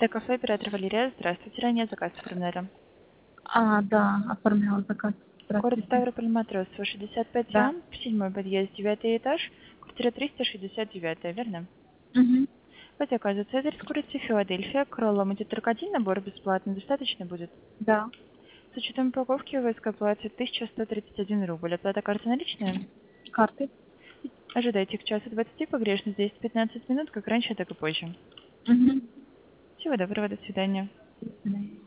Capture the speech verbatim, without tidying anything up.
Т-кафе, оператор Валерия. Здравствуйте, ранее заказ оформляли. А, да, оформляла заказ. Город Здравствуйте. Ставрополь, Матросова, шестьдесят пять А, Да. седьмой подъезд, девятый этаж, квартира триста шестьдесят девять, верно? Угу. По заказу Цезарь с курицей Филадельфия, к роллам идет только один набор бесплатно, достаточно будет? Да. С учетом упаковки у вас к оплате тысяча сто тридцать один рубль. Оплата карты наличная? Карты. Ожидайте к часу двадцати, погрешность десять-пятнадцать минут, как раньше, так и позже. Угу. Всего доброго, до свидания. До свидания.